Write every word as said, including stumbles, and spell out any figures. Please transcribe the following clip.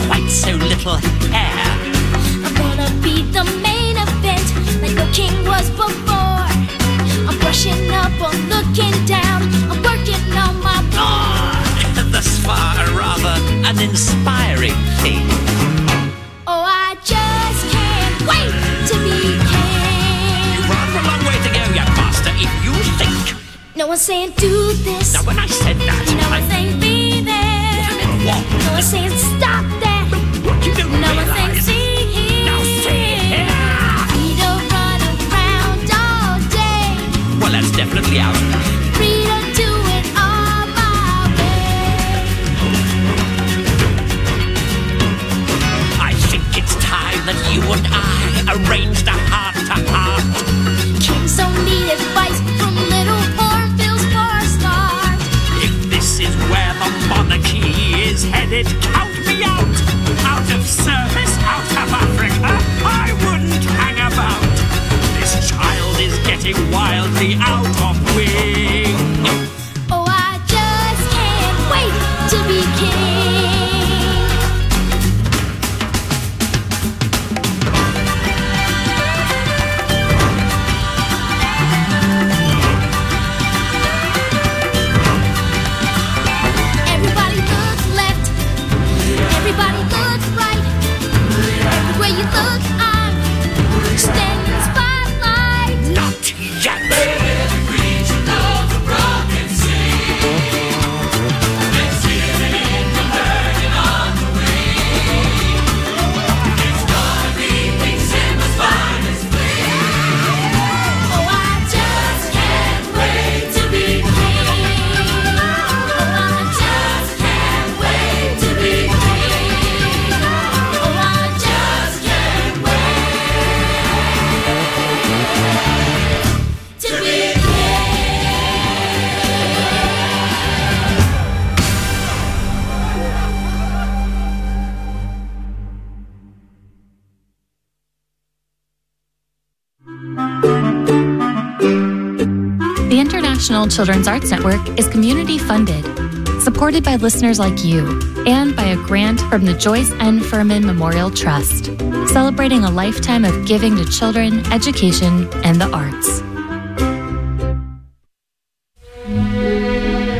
quite so little hair. I'm gonna be the main event, like the king was before. I'm brushing up or looking down, I'm working on my Ah, thus far a rather uninspiring thing. Oh, I just can't wait to be king. You've rather a long way to go, young master, if you think. No one's saying do this. Now when I said that, No I one's saying be there. what? No one's saying stop that. What you don't No one's saying realize. see here. Now see here. We don't run around all day. Well, that's definitely out. Free to do it all my way. I think it's time that you and I arranged a heart-to-heart. Kings don't need advice from little hornbills for a start. If this is where the monarchy is headed, count me out. Out of service, out of Africa, I wouldn't hang about. This child is getting wildly out of wing. Oh, I just can't wait to be king. Everybody look left, everybody look right. Everywhere you look, I'm standing in the spotlight. Not yet. Oh, I just can't wait to be king. Oh, I just can't wait to be king. Oh, I just can't wait to be The International Children's Arts Network is community funded, supported by listeners like you, and by a grant from the Joyce N. Furman Memorial Trust, celebrating a lifetime of giving to children, education, and the arts.